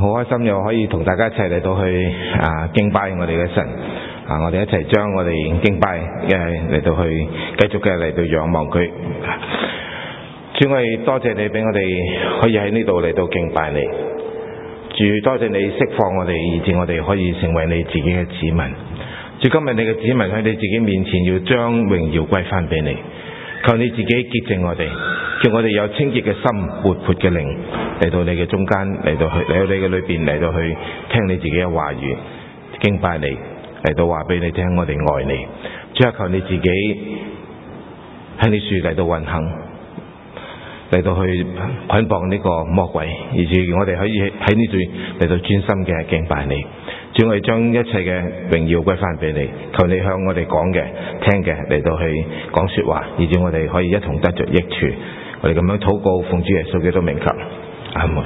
好開心又可以同大家一齊嚟到去敬拜我哋嘅神我哋一齊將我哋敬拜嚟到去繼續嘅嚟到仰望佢。主，我哋多謝你俾我哋可以喺呢度嚟到敬拜你。主，多謝你釋放我哋，以致我哋可以成為你自己嘅子民。主，今日你嘅子民喺你自己面前要將榮耀歸翻俾你，求你自己潔淨我哋，叫我哋有清潔嘅心、活潑嘅靈嚟到你嘅中間，嚟到你嘅裏邊，嚟到去聽你自己嘅話語，敬拜你，嚟到話俾你聽我哋愛你。主啊，求你自己喺你樹嚟到運行，嚟到去捆綁呢個魔鬼，以致我哋可以喺呢度嚟到專心嘅敬拜你。主，我哋將一切嘅榮耀歸翻俾你，求你向我哋講嘅、聽嘅嚟到去講說話，以致我哋可以一同得着益處。我哋咁樣禱告，奉主耶穌基督名求，阿門。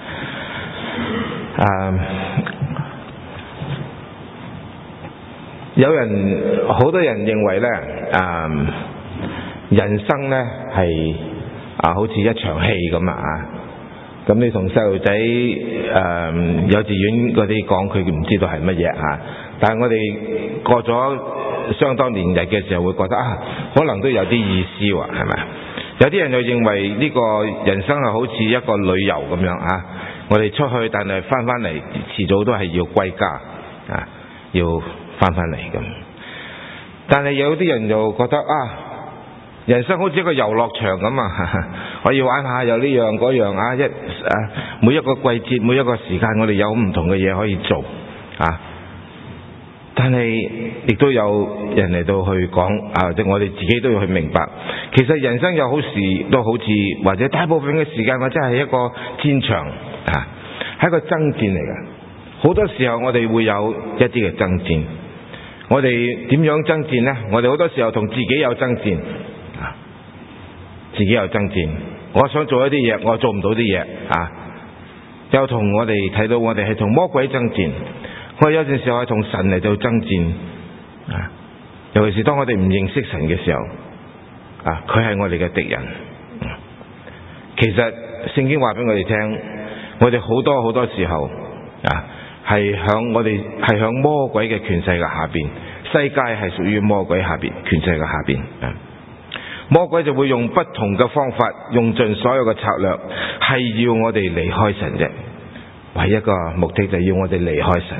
好多人認為呢，人生呢係好似一場戲咁啊！咁你同細路仔幼稚園嗰啲講，佢唔知道係乜嘢啊！但係我哋過咗相當年日嘅時候，會覺得可能都有啲意思喎，係咪？有啲人就認為呢個人生係好似一個旅遊咁樣啊！我哋出去，但係翻嚟遲早都係要歸家啊，要翻嚟咁。但係有啲人就覺得人生好似一個遊樂場咁啊！我要玩下有呢樣嗰樣每一個季節每一個時間，我哋有唔同嘅嘢可以做啊！但係亦都有人嚟到去講即我哋自己都要去明白，其實人生有好時都好似，或者大部分嘅時間或者係一個戰場係一個爭戰嚟嘅。好多時候我哋會有一啲嘅爭戰，我哋點樣爭戰呢？我哋好多時候同自己有爭戰自己有爭戰，我想做一啲嘢，我做唔到啲嘢又同我哋睇到我哋係同魔鬼爭戰，我有陣時候係同神嚟到爭戰尤其是當我哋唔認識神嘅時候佢係我哋嘅敵人。其實聖經話俾我哋聽，我哋好多時候係響魔鬼嘅權勢嘅下邊，世界係屬於魔鬼下邊權勢嘅下邊魔鬼就會用不同嘅方法，用盡所有嘅策略，係要我哋離開神啫。唯一個目的就係要我哋離開神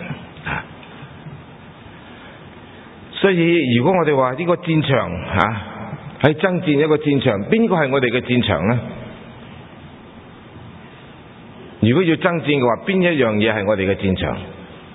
所以如果我哋話呢個戰場喺爭戰一個戰場，邊個係我哋嘅戰場呢？如果要爭戰嘅話，邊一樣嘢係我哋嘅戰場？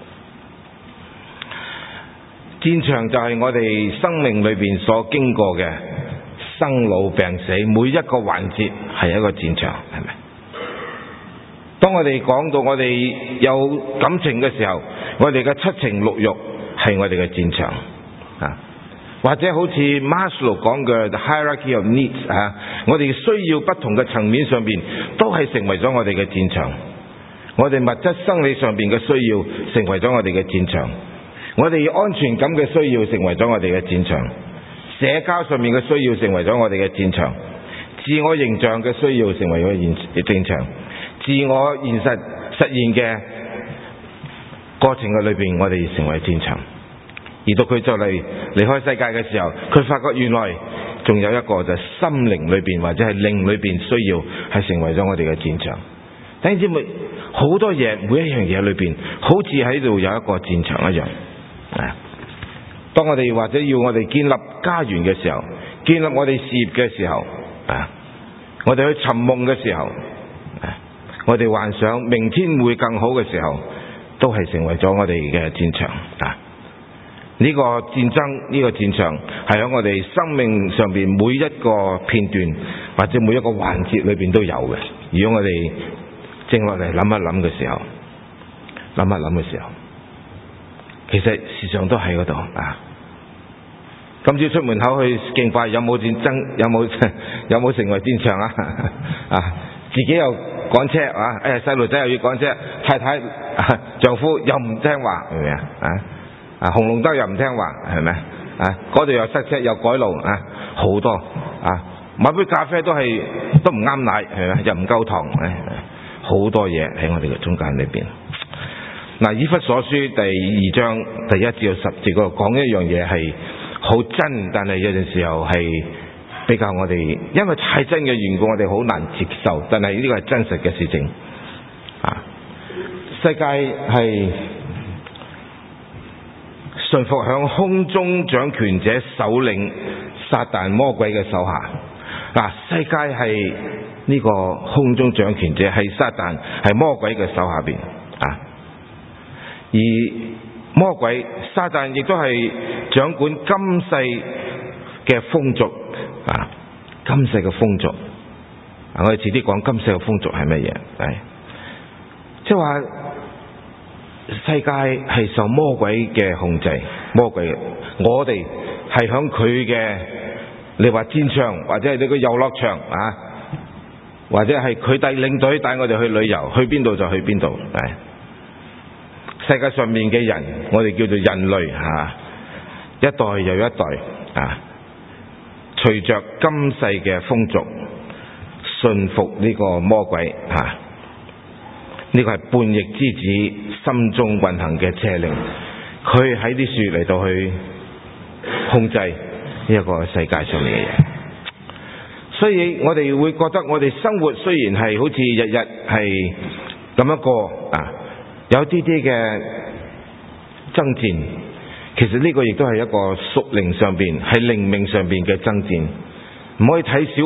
戰場就係我哋生命裏邊所經過嘅生老病死，每一個環節係一個戰場，係咪？當我哋講到我哋有感情嘅時候，我哋嘅七情六欲係我哋嘅戰場或者好似 Maslow 講嘅 The Hierarchy of Needs 我哋需要不同嘅層面上邊都係成為咗我哋嘅戰場。我哋物質生理上邊嘅需要成為咗我哋嘅戰場，我哋安全感嘅需要成為咗我哋嘅戰場，社交上面嘅需要成為咗我哋嘅戰場，自我形象嘅需要成為咗戰場，自我現實實現嘅過程嘅裏邊，我哋成為戰場。而到佢就嚟離開世界嘅時候，佢發覺原來仲有一個就係心靈裏邊或者係靈裏邊需要係成為咗我哋嘅戰場。弟兄姊妹，好多嘢每一樣嘢裏邊好似喺度有一個戰場一樣當我哋或者要我哋建立家園嘅時候，建立我哋事業嘅時候我哋去尋夢嘅時候我哋幻想明天會更好嘅時候，都係成為咗我哋嘅戰場呢個戰爭，呢個戰場係喺我哋生命上邊每一個片段或者每一個環節裏邊都有嘅。如果我哋靜落嚟諗一諗嘅時候，其實時常都喺嗰度今朝出門口去敬拜，有冇戰爭？有冇成為戰場自己又趕車細路仔又要趕車，太太丈夫又唔聽話，係咪紅綠燈又唔聽話，係咪嗰度又塞車又改路好多買杯咖啡都唔啱奶，係咪又唔夠糖好多嘢喺我哋嘅中間裏邊嗱，以弗所書第2章第1至10節嗰度講一樣嘢係好真，但係有陣時候係比較我哋因為太真嘅緣故，我哋好難接受。但係呢個係真實嘅事情啊！世界係順服響空中掌權者首領撒旦魔鬼嘅手下。嗱，世界係呢個空中掌權者係撒旦係魔鬼嘅手下邊啊，而魔鬼撒旦亦都係掌管今世嘅風俗啊，今世嘅風俗啊，我哋遲啲講今世嘅風俗係乜嘢？係即係話世界係受魔鬼嘅控制，魔鬼嘅，我哋係響佢嘅，你話戰場或者係你個遊樂場啊，或者係佢帶領隊帶我哋去旅遊，去邊度就去邊度。係世界上面嘅人，我哋叫做人類啊，一代又一代啊，隨着今世嘅風俗順服呢個魔鬼啊，呢個係叛逆之子心中運行嘅邪靈，佢喺啲樹嚟到去控制呢一個世界上面嘅嘢。所以我哋會覺得我哋生活雖然係好似日日係咁樣過啊，有啲啲嘅爭戰，其實呢個亦都係一個屬靈上邊係靈命上邊嘅爭戰，唔可以睇小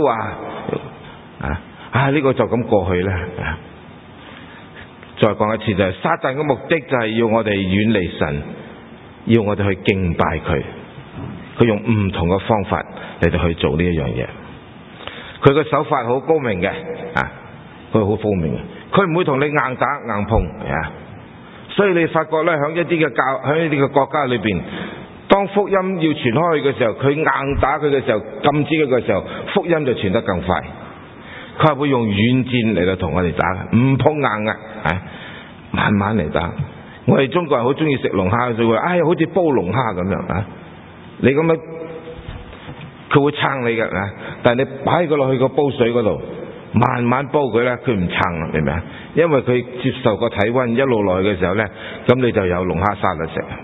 話呢個就咁過去啦。再講一次就係撒旦嘅目的就係要我哋遠離神，要我哋去敬拜佢，佢用唔同嘅方法嚟到去做呢一樣嘢。佢嘅手法好高明嘅啊，佢好高明嘅，佢唔會同你硬打硬碰啊。所以你發覺咧，響一啲嘅國家裏邊，當福音要傳開去嘅時候，佢硬打佢嘅時候，禁止佢嘅時候，福音就傳得更快。佢係會用軟戰嚟到同我哋打，唔碰硬嘅，慢慢嚟打。我哋中國人好中意食龍蝦，就會好似煲龍蝦咁樣啊！你咁樣，佢會撐你嘅啊！但係你擺佢落去個煲水嗰度，慢慢煲佢咧，佢唔撐，明唔明啊？因為佢接受個體溫一路落去嘅時候咧，咁你就有龍蝦沙律食。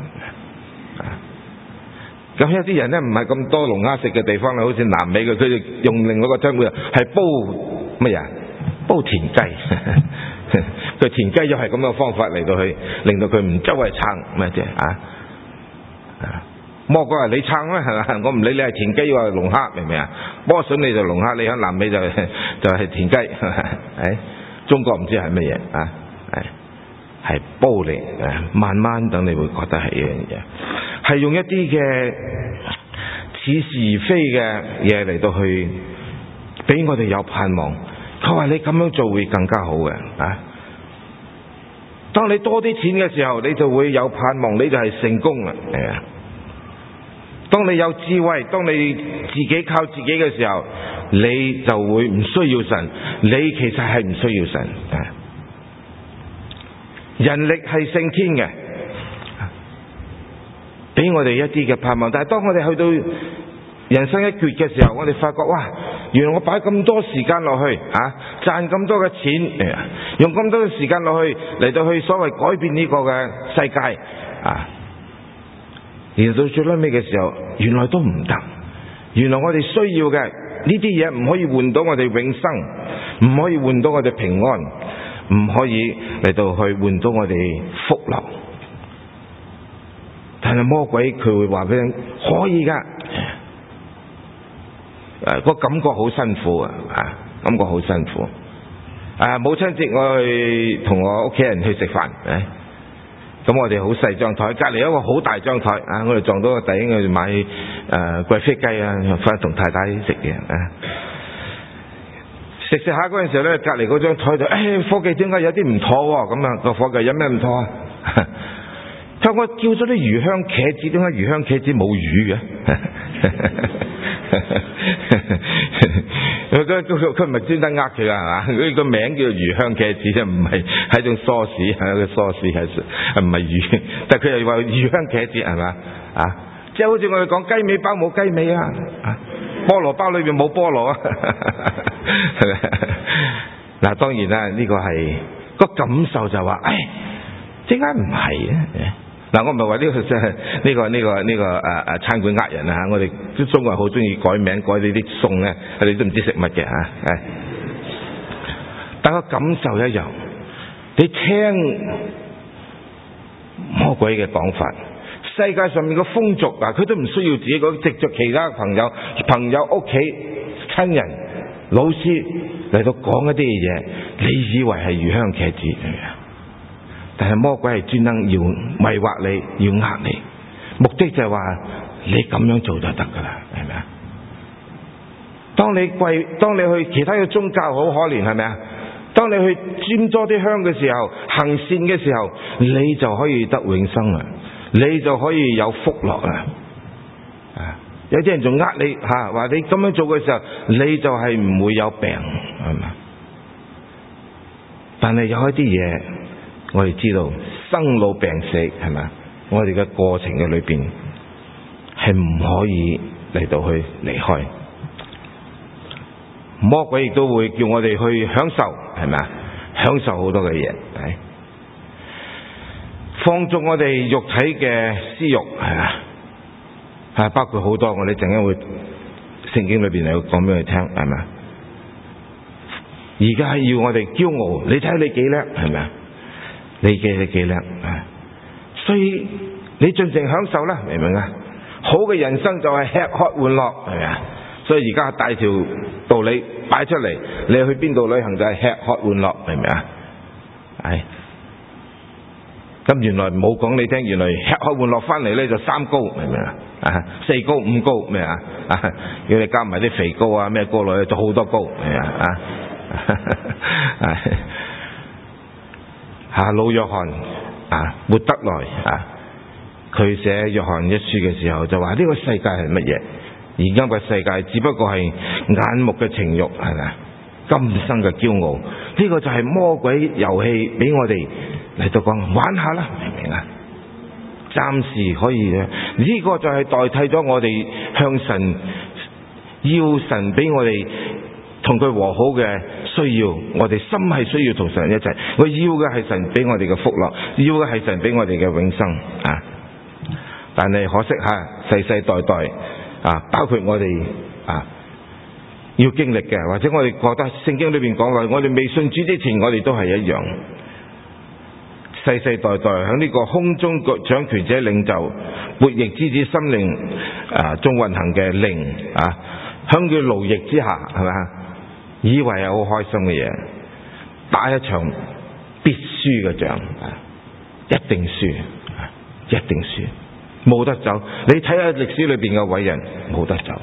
咁有啲人咧唔係咁多龍蝦食嘅地方咧，好似南美嘅，佢哋用另外一個稱呼係煲乜嘢？煲田雞。佢田雞又係咁嘅方法嚟到去令到佢唔周圍撐咩啫啊！魔鬼話你撐咩係嘛？我唔理你係田雞或係龍蝦，明唔明啊？魔筍你就龍蝦，你喺南美就係田雞。中國唔知係乜嘢啊？係煲嚟，慢慢等你會覺得係一樣嘢，係用一啲嘅似是而非嘅嘢嚟到去俾我哋有盼望。佢話你咁樣做會更加好嘅啊！當你多啲錢嘅時候，你就會有盼望，你就係成功啦。當你有智慧，當你自己靠自己嘅時候，你就會唔需要神。你其實係唔需要神。人力係勝天嘅，俾我哋一啲嘅盼望。但係當我哋去到人生一決嘅時候，我哋發覺哇，原來我擺咁多時間落去賺咁多嘅錢，用咁多嘅時間落去嚟到去所謂改變呢個嘅世界然後到最尾嘅時候，原來都唔得。原來我哋需要嘅呢啲嘢唔可以換到我哋永生，唔可以換到我哋平安，唔可以嚟到去換到我哋福樂。但係魔鬼佢會話俾你可以噶。個感覺好辛苦感覺好辛苦。母親節我去同我屋企人去食飯，咁我哋好細張台，隔離有一個好大張台，我哋撞到個弟兄去買貴妃雞翻同太太食嘅。食下嗰陣時候咧，隔離嗰張台度，伙計點解有啲唔妥喎？咁個伙計有咩唔妥啊？就我叫咗啲魚香茄子，點解魚香茄子冇魚嘅？佢唔係專登呃佢噶係嘛？佢個名叫做魚香茄子，唔係係種梳士，係個梳士係唔係魚？但係佢又話魚香茄子係嘛？即係好似我哋講雞尾包冇雞尾菠蘿包裏邊冇菠蘿啊！嗱，當然啦，呢個係個感受就話， 點解唔係啊？嗱，我唔係話呢個即係呢個餐館呃人啊！我哋啲中國人好中意改名改呢啲餸咧，佢哋都唔知食乜嘅嚇。但個感受一樣，你聽魔鬼嘅講法，世界上面嘅風俗啊，佢都唔需要自己藉着其他朋友、屋企親人、老師嚟到講一啲嘢，你以為係魚香茄子，但係魔鬼係專登要迷惑你，要呃你，目的就係話你咁樣做就得噶啦，係咪啊？當你去其他嘅宗教好可憐，係咪啊？當你去沾多啲香嘅時候，行善嘅時候，你就可以得永生啦，你就可以有福樂啦。有啲人仲呃你話你咁樣做嘅時候，你就係唔會有病，係咪？但係有一啲嘢，我哋知道生老病死，係咪？我哋嘅過程嘅裏邊係唔可以嚟到去離開。魔鬼亦都會叫我哋去享受，係咪啊？享受好多嘅嘢，係放縱我哋肉體嘅私欲，係咪啊？包括好多我哋陣間會聖經裏邊嚟講俾佢聽，係咪啊？而家係要我哋驕傲，你睇下你幾叻，係咪啊？你幾叻啊？所以你盡情享受啦，明唔明啊？好嘅人生就係吃喝玩樂，係咪啊？所以而家大條道理擺出嚟，你去邊度旅行就係吃喝玩樂，明唔明啊？咁原來冇講你聽，原來吃喝玩樂翻嚟咧就3高，明唔明啊？4高5高咩啊？要你加埋啲肥膏啊咩膏落去，就好多膏，明唔明啊？老約翰活得來佢寫約翰一書嘅時候就話呢個世界係乜嘢？而家嘅世界只不過係眼目嘅情慾，係咪？今生嘅驕傲，呢個就係魔鬼遊戲俾我哋嚟到講玩下啦，明唔明啊？暫時可以嘅，呢個就係代替咗我哋向神要神俾我哋同佢和好嘅需要，我哋心係需要同神一齊。我要嘅係神俾我哋嘅福樂，要嘅係神俾我哋嘅永生但係可惜世世代代包括我哋要經歷嘅，或者我哋覺得聖經裏邊講嘅，我哋未信主之前，我哋都係一樣，世世代代響呢個空中掌權者領袖悖逆之子心靈中運行嘅靈響佢奴役之下，係咪？以為係好開心嘅嘢，打一場必輸嘅仗，一定輸，一定輸，冇得走。你睇下歷史裏邊嘅偉人，冇得走，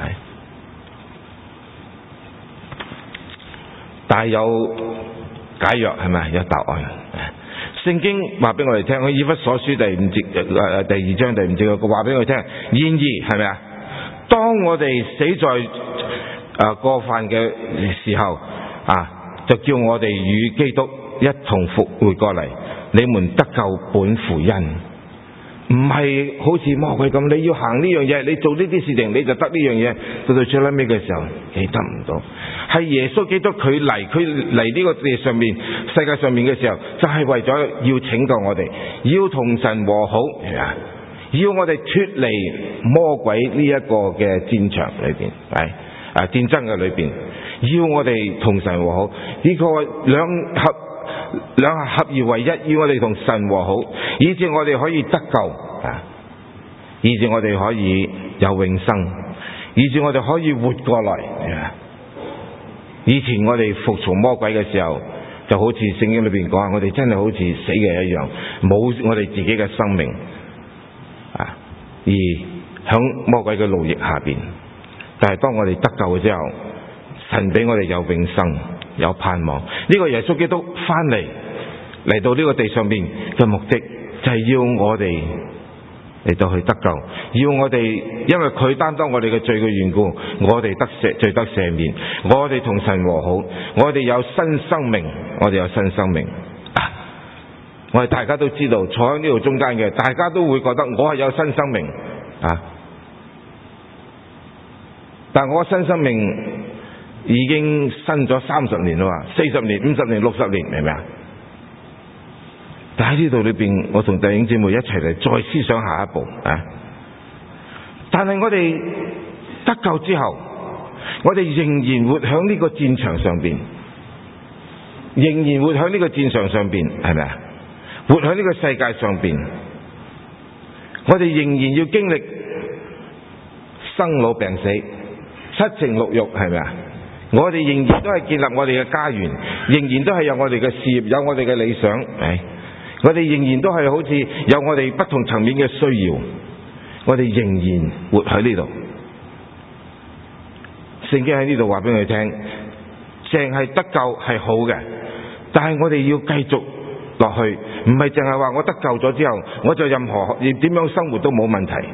但係有解藥，係咪？有答案。聖經話俾我哋聽，喺以弗所書第2章第5節，佢話俾我哋聽，然而係咪啊？當我哋死在過犯嘅時候就叫我哋與基督一同復活過嚟，你們得救本乎恩，唔係好似魔鬼咁，你要行呢樣嘢，你做呢啲事情你就得呢樣嘢，到最尾嘅時候你得唔到。係耶穌基督佢嚟呢個地上面世界上面嘅時候，就係為咗要拯救我哋，要同神和好，要我哋脫離魔鬼呢一個嘅戰場裏邊，戰爭嘅裏邊，要我哋同神和好，呢個兩下合而為一，要我哋同神和好，以致我哋可以得救，以致我哋可以有永生，以致我哋可以活過來。以前我哋服從魔鬼嘅時候，就好似聖經裏邊講，我哋真係好似死嘅一樣，冇我哋自己嘅生命，而響魔鬼嘅奴役下邊。但係當我哋得救之後，神俾我哋有永生，有盼望。呢個耶穌基督翻嚟到呢個地上邊嘅目的，就係要我哋嚟到去得救，要我哋因為佢擔當我哋嘅罪嘅緣故，我哋罪得赦免，我哋同神和好，我哋有新生命，我哋有新生命。我哋大家都知道，坐喺呢度中間嘅，大家都會覺得我係有新生命但我新生命已經新咗30年啦，40年、50年、60年，明唔明啊？ 但喺呢度裏邊，我同弟兄姊妹一齊嚟再思想下一步啊！但係我哋得救之後，我哋仍然活喺呢個戰場上邊，仍然活喺呢個戰場上邊，係咪啊？活喺呢個世界上邊，我哋仍然要經歷生老病死、七情六欲，係咪啊？我哋仍然都係建立我哋嘅家園，仍然都係有我哋嘅事業，有我哋嘅理想，我哋仍然都係好似有我哋不同層面嘅需要，我哋仍然活喺呢度。聖經喺呢度話俾我哋聽，淨係得救係好嘅，但係我哋要繼續落去，唔係淨係話我得救咗之後，我就任何點樣生活都冇問題。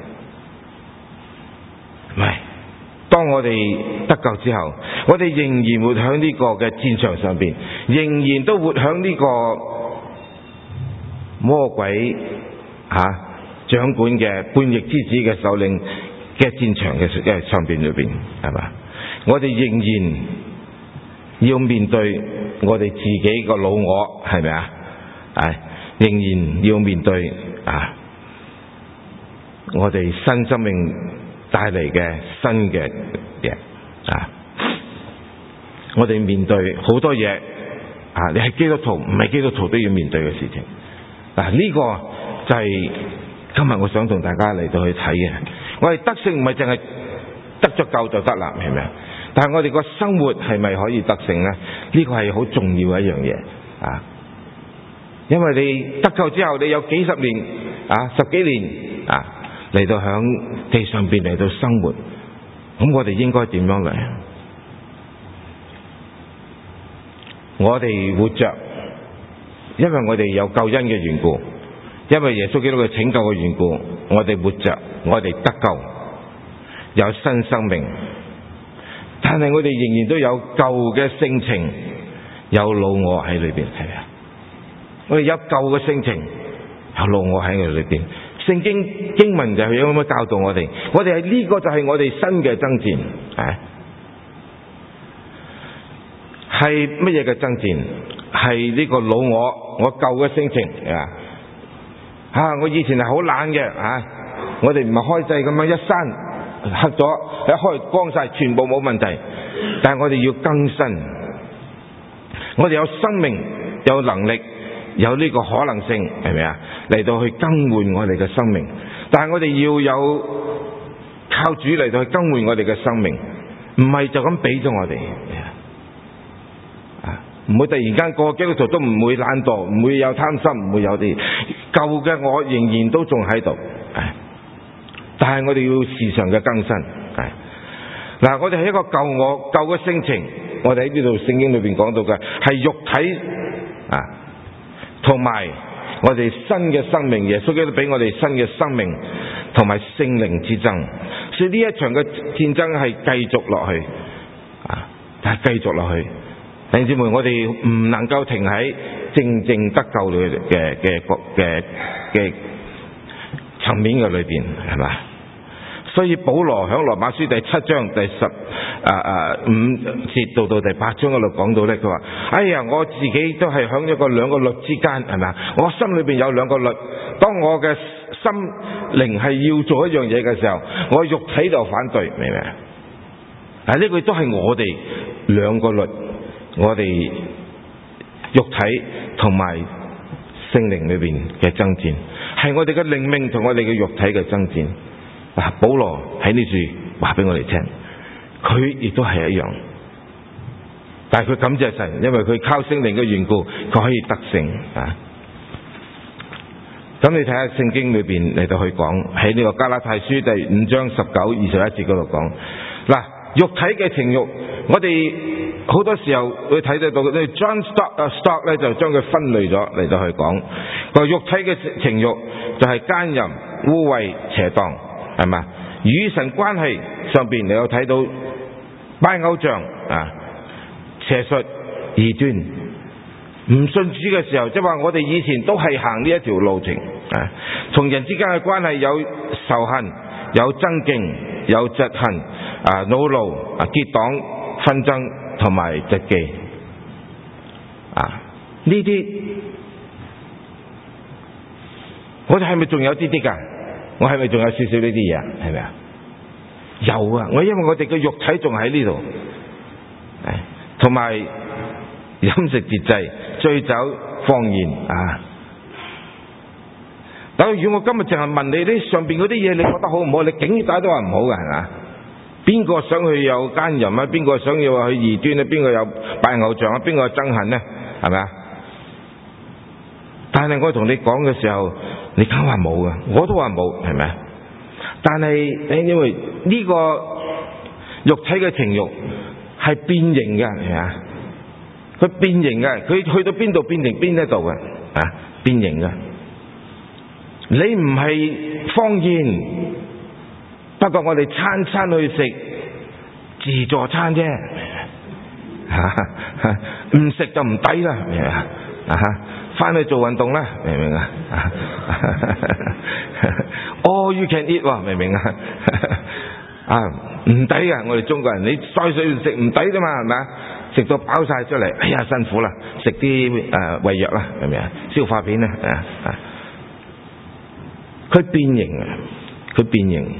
唔係，當我哋得救之後，我哋仍然活喺呢個嘅戰場上邊，仍然都活喺呢個魔鬼掌管嘅叛逆之子嘅首領嘅戰場嘅上邊裏邊，係嘛？我哋仍然要面對我哋自己個老我，係咪啊？仍然要面對我哋新生命帶嚟嘅新嘅嘢我哋面對好多嘢你係基督徒唔係基督徒都要面對嘅事情。呢個就係今日我想同大家嚟到去睇嘅。我哋得勝唔係淨係得咗救就得啦，係咪啊？但係我哋個生活係咪可以得勝呢？呢個係好重要嘅一樣嘢因為你得救之後，你有幾十年十幾年嚟到響地上邊嚟到生活，咁我哋應該點樣嚟？我哋活着，因為我哋有救恩嘅緣故，因為耶穌基督嘅拯救嘅緣故，我哋活着，我哋得救，有新生命。但係我哋仍然都有舊嘅性情，有老我喺裏邊，係咪啊？我哋有舊嘅性情，有老我喺佢裏邊。聖經經文就係咁樣教導我哋，我哋係呢個就係我哋新嘅爭戰，係乜嘢嘅爭戰？係呢個老我舊嘅性情我以前係好懶嘅我哋唔係開掣咁樣一閂黑咗，一開光晒，全部冇問題。但係我哋要更新，我哋有生命，有能力，有呢個可能性，係咪啊？嚟到去更換我哋嘅生命。但係我哋要有靠主嚟到去更換我哋嘅生命，唔係就咁俾咗我哋唔會突然間個基督徒都唔會懶惰，唔會有貪心，唔會有啲舊嘅我仍然都仲喺度。但係我哋要時常嘅更新。我哋係一個舊我舊嘅性情，我哋喺呢度聖經裏邊講到嘅係肉體同埋我哋新嘅生命，耶穌基督俾我哋新嘅生命同埋聖靈之爭。所以呢一場嘅戰爭係繼續落去但係繼續落去。弟兄姊妹，我哋唔能夠停喺正正得救嘅層面嘅裏邊，係嘛？所以保羅喺羅馬書第7章第15節到第8章嗰度講到呢，佢話：哎呀，我自己都係喺兩個律之間，係咪？我心裏邊有兩個律，當我嘅心靈係要做一樣嘢嘅時候，我肉體就反對，明唔明？呢個都係我哋兩個律，我哋肉體同埋聖靈裏邊嘅爭戰，係我哋嘅靈命同我哋嘅肉體嘅爭戰。保羅喺呢處話俾我哋聽，佢亦都係一樣，但係佢感謝神，因為佢靠聖靈嘅緣故，佢可以得勝咁你睇下聖經裏邊嚟到去講，喺呢個加拉太書第5章19、21節嗰度講，肉體嘅情欲，我哋好多時候會睇得到，你 John Stott 咧就將佢分類咗嚟到去講，個肉體嘅情欲就係奸淫、污穢、邪蕩，係嘛？與神關係上邊你有睇到拜偶像邪術、異端。唔信主嘅時候，即係話我哋以前都係行呢一條路程同人之間嘅關係有仇恨、有爭競、有嫉恨、惱怒、結黨、紛爭同埋妒忌呢啲我哋係咪仲有啲㗎？我係咪仲有少少呢啲嘢？係咪啊？有啊！因為我哋嘅肉體仲喺呢度，同埋飲食節制、醉酒放言啊！但如果我今日淨係問你呢上邊嗰啲嘢，你覺得好唔好？你竟然都話唔好嘅，係嘛？邊個想去有奸淫啊？邊個想要去異端啊？邊個有拜偶像啊？邊個有憎恨呢？係咪啊？但係我同你講嘅時候，你梗話冇嘅，我都話冇，係咪啊？但係因為呢個肉體嘅情慾係變形嘅，係咪啊？佢變形嘅，佢去到邊度變形邊一度嘅啊？變形嘅。你唔係荒宴，不過我哋餐餐去食自助餐啫，唔食就唔抵啦，明唔明啊？翻去做運動啦，明唔明啊？All you can eat， 明唔明啊？唔抵噶，我哋中國人，你再水食唔抵啫嘛，係咪啊？食到飽晒出嚟，哎呀辛苦啦，食啲胃藥啦，明唔明啊？消化片啦，佢變形啊！佢變形。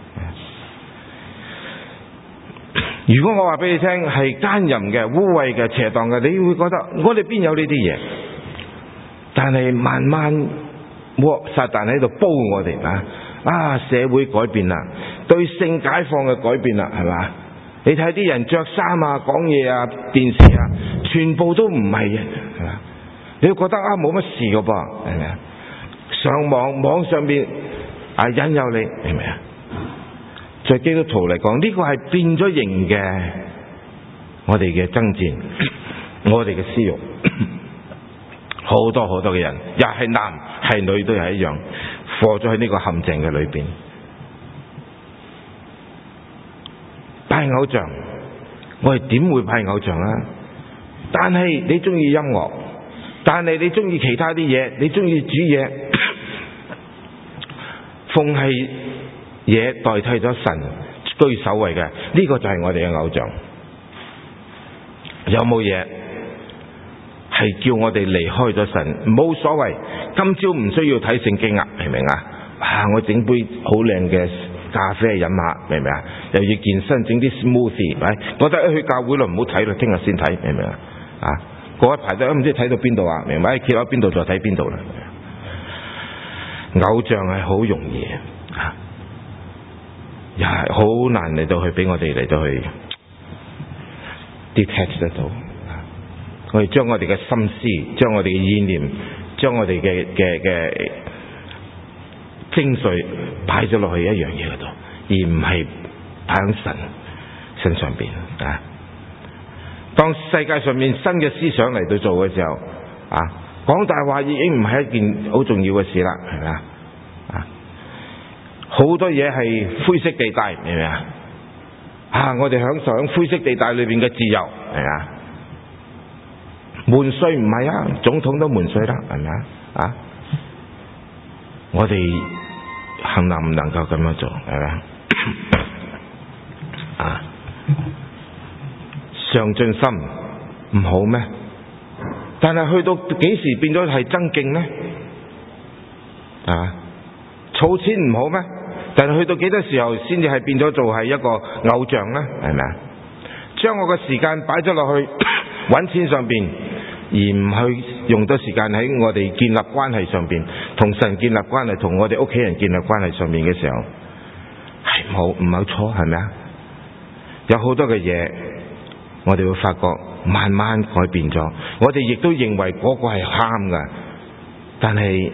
如果我話俾你聽係奸淫嘅、污穢嘅、邪蕩嘅，你會覺得我哋邊有呢啲嘢？但係慢慢，撒旦喺度煲我哋社會改變啦，對性解放嘅改變啦，係嘛？你睇啲人着衫啊、講嘢啊、電視啊，全部都唔係嘅，係嘛？你會覺得冇乜事噶噃，係咪啊？上網上邊引誘你，明唔明啊？在基督徒嚟講，呢個係變咗形嘅，我哋嘅爭戰，我哋嘅私慾，好多好多嘅人，又係男係女都係一樣，墮咗喺呢個陷阱嘅裏邊。拜偶像，我哋點會拜偶像啊？但係你中意音樂，但係你中意其他啲嘢，你中意煮嘢，奉係嘢代替咗神居首位嘅，呢個就係我哋嘅偶像。有冇嘢係叫我哋離開咗神？冇所謂，今朝唔需要睇聖經啊，明唔明啊？我整杯好靚嘅咖啡飲下，明唔明啊？又要健身，整啲 smoothie， 咪覺得去教會咯，唔好睇啦，聽日先睇，明唔明啊？過一排都唔知睇到邊度啊，明白？揭到邊度就睇邊度啦。偶像係好容易又係好難嚟到去俾我哋嚟到去 detach 得到。我哋將我哋嘅心思，將我哋嘅意念，將我哋嘅精髓擺咗落去一樣嘢嗰度，而唔係擺喺神身上邊啊！當世界上面新嘅思想嚟到做嘅時候講大話已經唔係一件好重要嘅事啦，係咪啊？好多嘢係灰色地帶，明唔明啊？我哋享受喺灰色地帶裏邊嘅自由，係咪啊？瞞稅唔係啊，總統都瞞稅啦，係咪啊？我哋能唔能夠咁樣做，係咪啊？上進心唔好咩？但係去到幾時變咗係爭競呢？儲錢唔好咩？但係去到幾多時候先至係變咗做係一個偶像呢？係咪啊？將我嘅時間擺咗落去揾錢上邊，而唔去用多時間喺我哋建立關係上邊，同神建立關係，同我哋屋企人建立關係上面嘅時候，係唔係錯？係咪啊？有好多嘅嘢，我哋會發覺慢慢改變咗，我哋亦都認為嗰個係啱㗎，但係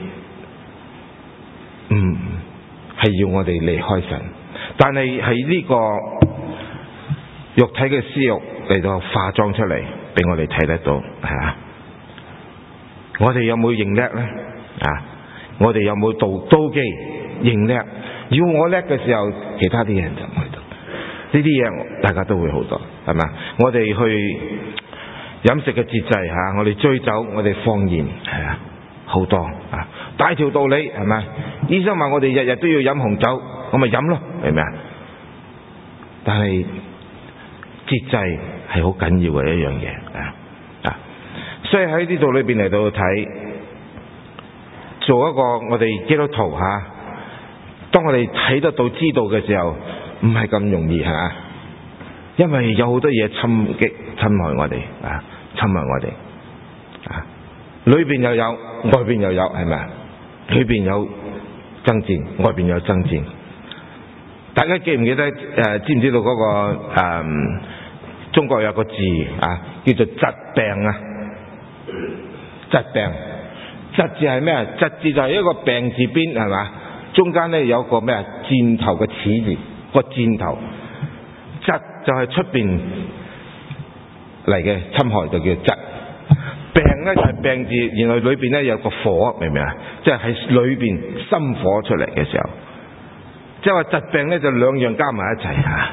係要我哋離開神，但係呢個肉體嘅私慾嚟到化妝出嚟俾我哋睇得到，係啊！我哋有冇認叻呢？我哋有冇妒忌認叻？要我叻嘅時候，其他啲人就唔喺度。呢啲嘢大家都會好多，係嘛？我哋去飲食嘅節制我哋追酒，我哋放言，係啊，好多大條道理，係咪？醫生話我哋日日都要飲紅酒，我咪飲咯，係咪啊？但係節制係好緊要嘅一樣嘢所以喺呢度裏邊嚟到睇做一個我哋基督徒嚇，當我哋睇得到、知道嘅時候，唔係咁容易嚇，因為有好多嘢侵擊、侵害我哋啊，侵害我哋啊，裏邊又有，外邊又有，係咪啊？裏邊有爭戰，外邊有爭戰。大家記唔記得知唔知道嗰個中國有個字啊，叫做疾病啊？疾病，疾字係咩啊？疾字就係一個病字邊，係嘛？中間咧有個咩啊？箭頭嘅矢字，個箭頭。疾就係出邊嚟嘅侵害，就叫疾。病咧就係病字，原來裏邊咧有個火，明唔明啊？即係喺裏邊心火出嚟嘅時候，即係話疾病咧就兩樣加埋一齊嚇。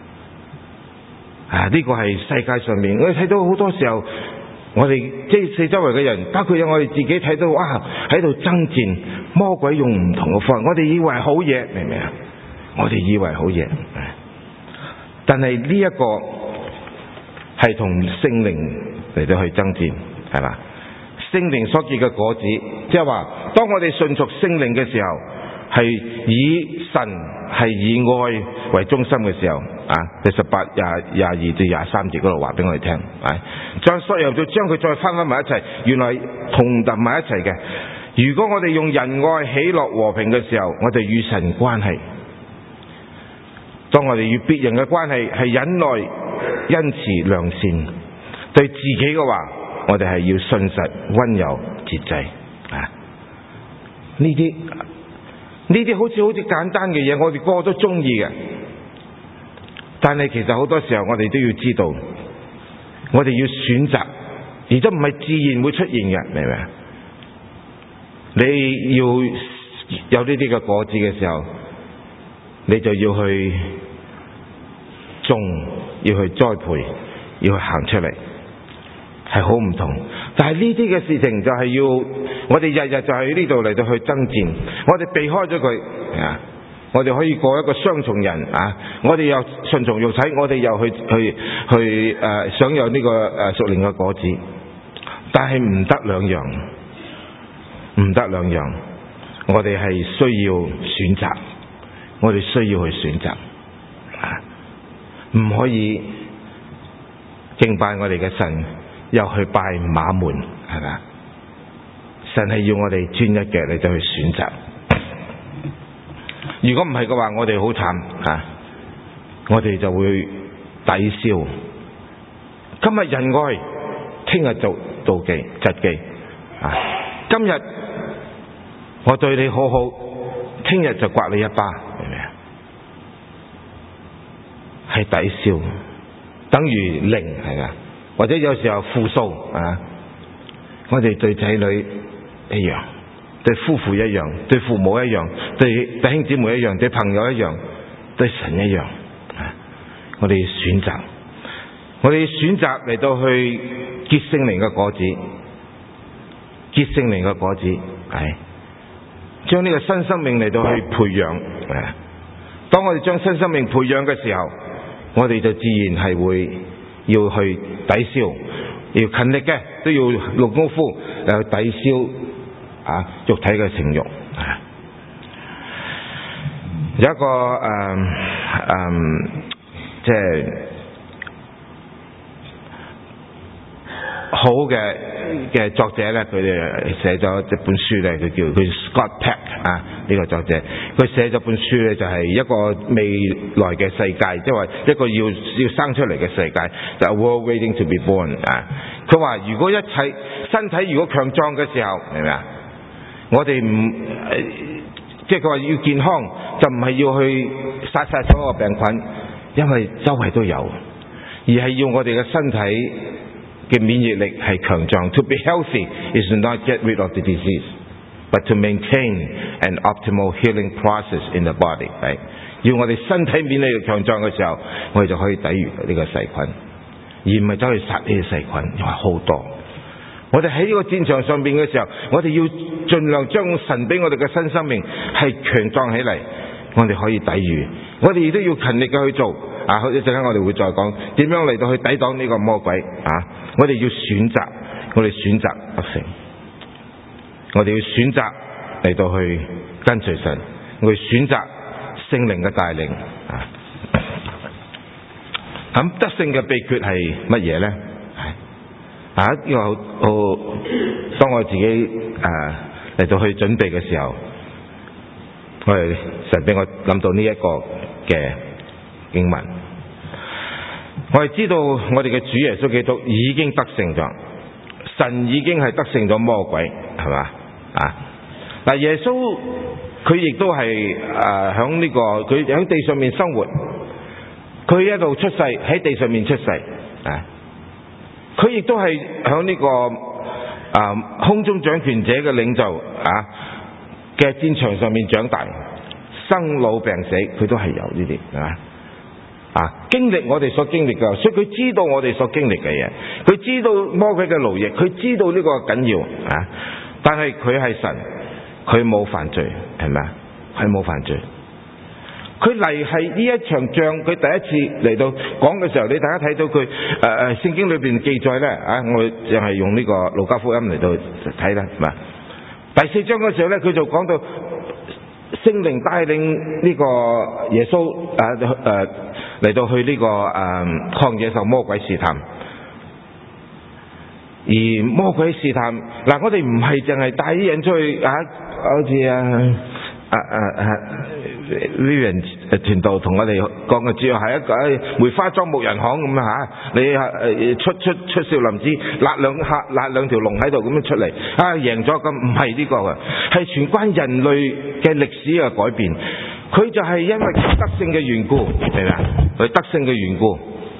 呢個係世界上面，我哋睇到好多時候，我哋即係四周圍嘅人，包括有我哋自己睇到，哇！喺度爭戰，魔鬼用唔同嘅方法，我哋以為好嘢，明唔明啊？我哋以為好嘢，但係呢一個係同聖靈嚟到去爭戰，係嘛？聖靈所結嘅果子，即係話，當我哋順從聖靈嘅時候，係以神係以愛為中心嘅時候，第18、22至23節嗰度話俾我哋聽，將所有就將佢再翻返埋一齊，原來同揼埋一齊嘅。如果我哋用仁愛、喜樂、和平嘅時候，我哋與神關係；當我哋與別人嘅關係係忍耐、恩慈、良善，對自己嘅話，我哋係要信實、溫柔、節制。呢啲好似簡單嘅嘢，我哋個個都中意嘅。但係其實好多時候我哋都要知道，我哋要選擇，而都唔係自然會出現嘅，明唔明？你要有呢啲嘅果子嘅時候，你就要去種，要去栽培，要去行出嚟，係好唔同。但係呢啲嘅事情就係要我哋日日就喺呢度嚟到去爭戰，我哋避開咗佢我哋可以過一個雙重人我哋又順從肉體，我哋又去享有呢個屬靈嘅果子，但係唔得兩樣，唔得兩樣，我哋係需要選擇，我哋需要去選擇唔可以敬拜我哋嘅神，又去拜馬門，係咪？神係要我哋專一嘅，你就去選擇。如果唔係嘅話，我哋好慘我哋就會抵消。今日仁愛，聽日就妒忌、嫉忌今日我對你好好，聽日就刮你一巴，明唔明啊？係抵消，等於零，係咪？或者有時候負數我哋對仔女一樣，對夫婦一樣，對父母一樣，對弟兄姊妹一樣，對朋友一樣，對神一樣我哋要選擇，我哋要選擇嚟到去結聖靈嘅果子，結聖靈嘅果子係將呢個新生命嚟到去培養當我哋將新生命培養嘅時候，我哋就自然係會要去抵消，要勤力嘅都要落功夫嚟去抵消肉體嘅情慾有一個即係好嘅作者咧，佢哋寫咗一本書咧，佢叫佢 Scott Peck 呢個作者，佢寫咗本書咧，就係一個未來嘅世界，即係話一個要生出嚟嘅世界，就係 World Waiting to be Born 佢話如果一切身體如果強壯嘅時候，明唔明啊？我哋唔即係佢話要健康，就唔係要去殺晒所有病菌，因為周圍都有，而係要我哋嘅身體嘅免疫力係強壯。To be healthy is not get rid of the disease, but to maintain an optimal healing process in the body。要我哋身體免疫力強壯嘅時候，我哋就可以抵禦呢個細菌，而唔係走去殺呢啲細菌，因為好多。我哋喺呢個戰場上邊嘅時候，我哋要盡量將神俾我哋嘅新生命係強壯起嚟，我哋可以抵禦。我哋亦都要勤力嘅去做一陣間我哋會再講點樣嚟到去抵擋呢個魔鬼我哋要選擇，我哋選擇得勝，我哋要選擇嚟到去跟隨神，我哋選擇聖靈嘅帶領啊。咁得勝嘅秘訣係乜嘢呢？啊，呢個好，當我自己嚟到去準備嘅時候，我哋神俾我諗到呢一個嘅經文。我哋知道我哋嘅主耶穌基督已經得勝咗，神已經係得勝咗魔鬼，係嘛啊？嗱，耶穌佢亦都係響呢個佢響地上面生活，佢一路出世喺地上面出世啊，佢亦都係響呢個空中掌權者嘅領袖嘅戰場上面長大，生老病死佢都係有呢啲經歷我哋所經歷嘅，所以佢知道我哋所經歷嘅嘢，佢知道魔鬼嘅奴役，佢知道呢個緊要但係佢係神，佢冇犯罪，係咪啊？佢冇犯罪。佢嚟係呢一場仗，佢第一次嚟到講嘅時候，你大家睇到佢聖經裏邊記載呢，我就係用呢個路加福音嚟到睇啦，係嘛？第4章嘅時候呢，佢就講到聖靈帶領呢個耶穌嚟到去呢個曠野受魔鬼試探，而魔鬼試探我哋唔係淨係帶啲人出去好似呢人團道同我哋講嘅主要係一個梅花樁木人巷咁你出少林寺揦兩條龍喺度咁樣出嚟贏咗，咁唔係呢個嘅，係全關人類嘅歷史嘅改變。佢就係因為得勝嘅緣故，係咪啊？佢得勝嘅緣故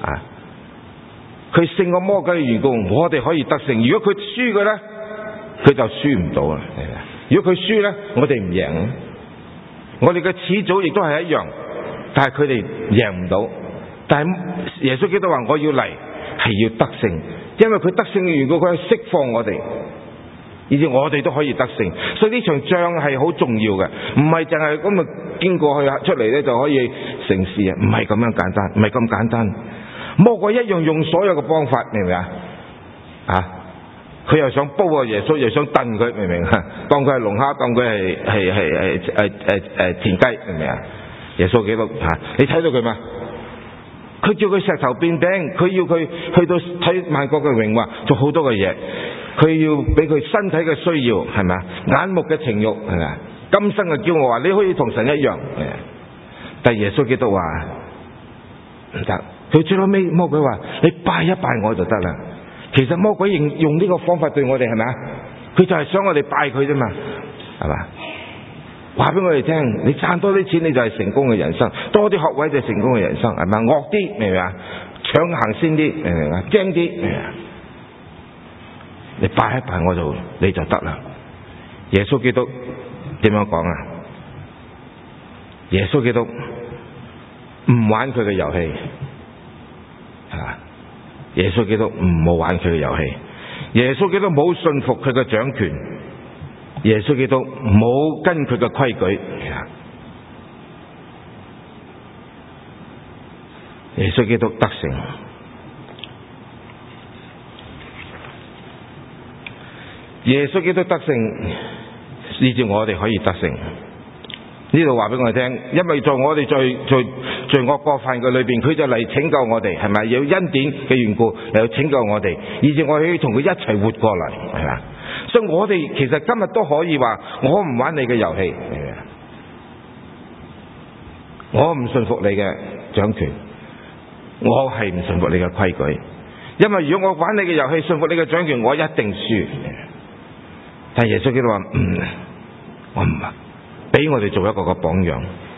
佢勝過魔鬼嘅緣故，我哋可以得勝。如果佢輸嘅呢，佢就輸唔到啊！係咪啊？如果佢輸呢，我哋唔贏。我哋嘅始祖亦都係一樣，但係佢哋贏唔到。但係耶穌基督話我要嚟係要得勝，因為佢得勝嘅緣故，佢係釋放我哋，以至我哋都可以得勝。所以呢場仗係好重要嘅，唔係淨係咁經過去出嚟呢就可以成事啊！唔係咁樣簡單，唔係咁簡單。魔鬼一樣用所有嘅方法，明唔明啊？佢又想煲啊耶穌，又想燉佢，明唔明啊？當佢係龍蝦，當佢係田雞，明唔明啊？耶穌基督你睇到佢嘛？佢叫佢石頭變餅，佢要佢去到睇萬國嘅榮華，做好多嘅嘢。佢要俾佢身體嘅需要，係咪啊？眼目嘅情慾，係咪啊？今生嘅驕傲話你可以同神一樣，但係耶穌基督話唔得。佢最後尾魔鬼話你拜一拜我就得啦。其實魔鬼用呢個方法對我哋，係咪啊？佢就係想我哋拜佢啫嘛，係嘛？話俾我哋聽，你賺多啲錢你就係成功嘅人生，多啲學位就係成功嘅人生，係咪？惡啲，明唔明啊？搶行先啲，明唔明啊？精啲，明唔明啊？你拜一拜我你就得啦。耶穌基督點樣講啊？耶穌基督唔玩佢嘅遊戲，係嘛？耶穌基督唔好玩佢嘅遊戲，耶穌基督冇信服佢嘅掌權，耶穌基督冇跟佢嘅規矩，耶穌基督得勝，耶穌基督得勝，以致我哋可以得勝。呢度話俾我哋聽，因為在我哋罪惡過犯嘅裏邊，佢就嚟拯救我哋，係咪？有恩典嘅緣故嚟拯救我哋，以致我哋可以同佢一齊活過嚟，係咪？所以我哋其實今日都可以話，我唔玩你嘅遊戲，我唔信服你嘅掌權，我係唔信服你嘅規矩，因為如果我玩你嘅遊戲，信服你嘅掌權，我一定輸。但耶穌基督話我唔係，俾我哋做一個榜樣。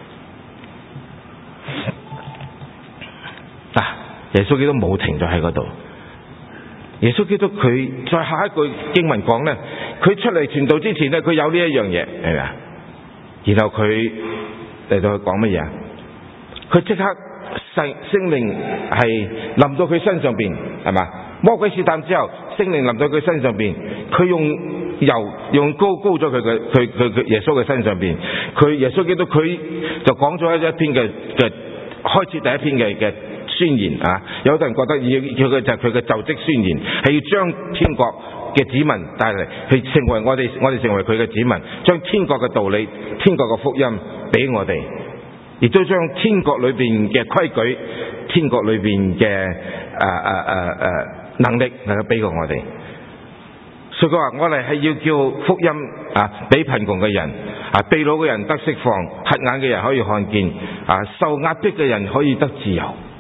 耶穌基督冇停咗喺嗰度。耶穌基督佢再下一句經文講呢，佢出嚟傳道之前呢，佢有呢一樣嘢，係咪啊？然後佢嚟到去講乜嘢啊？佢即刻聖靈係臨到佢身上邊，係嘛？魔鬼試探之後，聖靈臨到佢身上邊，佢用油用高咗佢耶穌嘅身上邊，佢耶穌基督佢就講咗一篇嘅開始第一篇嘅宣言啊！有好多人覺得要佢就係佢嘅就職宣言，係要將天國嘅子民帶嚟，去成為我哋成為佢嘅子民，將天國嘅道理、天國嘅福音俾我哋，亦都將天國裏邊嘅規矩、天國裏邊嘅能力能夠俾過我哋。所以佢話我哋係要叫福音俾貧窮嘅人，被擄嘅人得釋放，瞎眼嘅人可以看見，受壓迫嘅人可以得自由。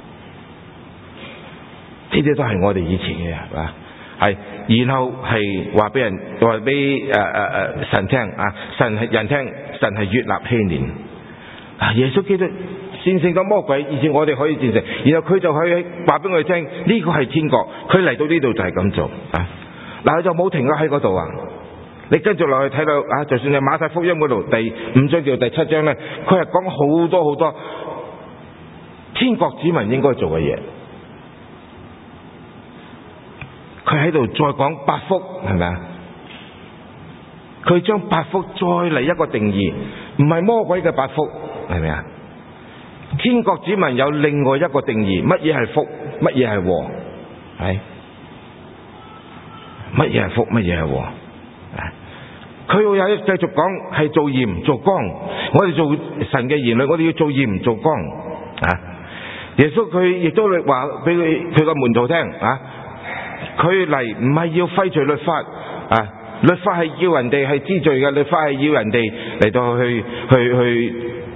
呢啲都係我哋以前嘅，係嘛？係，然後係話俾神聽，神係人聽，神係悅納禧年。耶穌基督戰勝咗魔鬼，以前我哋可以戰勝，然後佢就可以話俾我哋聽，呢個係天國，佢嚟到呢度就係咁做。嗱，佢就冇停咗喺嗰度啊！你跟住落去睇到就算係馬太福音嗰度第5章到第7章咧，佢係講好多好多天國子民應該做嘅嘢。佢喺度再講8福，係咪啊？佢將8福再嚟一個定義，唔係魔鬼嘅8福，係咪啊？天國子民有另外一個定義，乜嘢係福，乜嘢係禍，係乜嘢係福，乜嘢係禍。佢又有繼續講係做鹽做光，我哋做神嘅兒女，我哋要做鹽做光。耶穌佢亦都話俾佢個門徒聽，佢嚟唔係要廢除律法，律法係叫人哋係知罪嘅，律法係要人哋嚟到去